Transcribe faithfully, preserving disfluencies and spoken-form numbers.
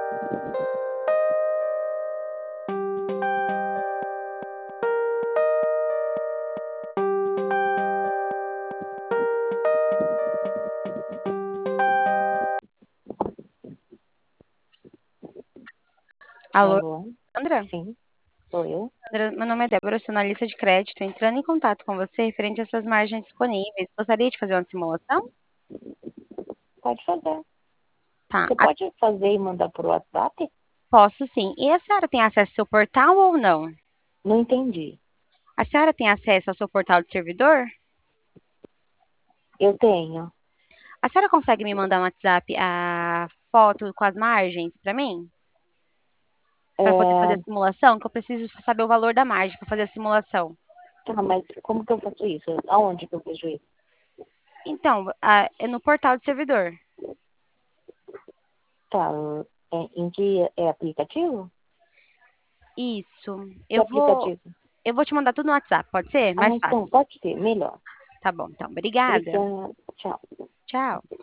Alô, Alô? Sandra? Sim, sou eu. Sandra, meu nome é Débora, eu sou analista de crédito, entrando em contato com você referente às suas margens disponíveis. Gostaria de fazer uma simulação? Pode fazer. Tá, Você a- pode fazer e mandar por WhatsApp? posso sim. E a senhora tem acesso ao seu portal ou não? Não entendi. A senhora tem acesso ao seu portal de servidor? Eu tenho. A senhora consegue me mandar no WhatsApp a foto com as margens para mim? Para poder fazer a É, simulação? Que eu preciso saber o valor da margem para fazer a simulação. tá, mas como que eu faço isso? Aonde que eu vejo isso? Então, a- é no portal de servidor. Tá, é, em que é aplicativo? Isso. Que Eu vou, aplicativo? eu vou te mandar tudo no WhatsApp, pode ser? Ah, Mais então, fácil. pode ser, melhor. Tá bom, então. Obrigada. Obrigada. Tchau. Tchau.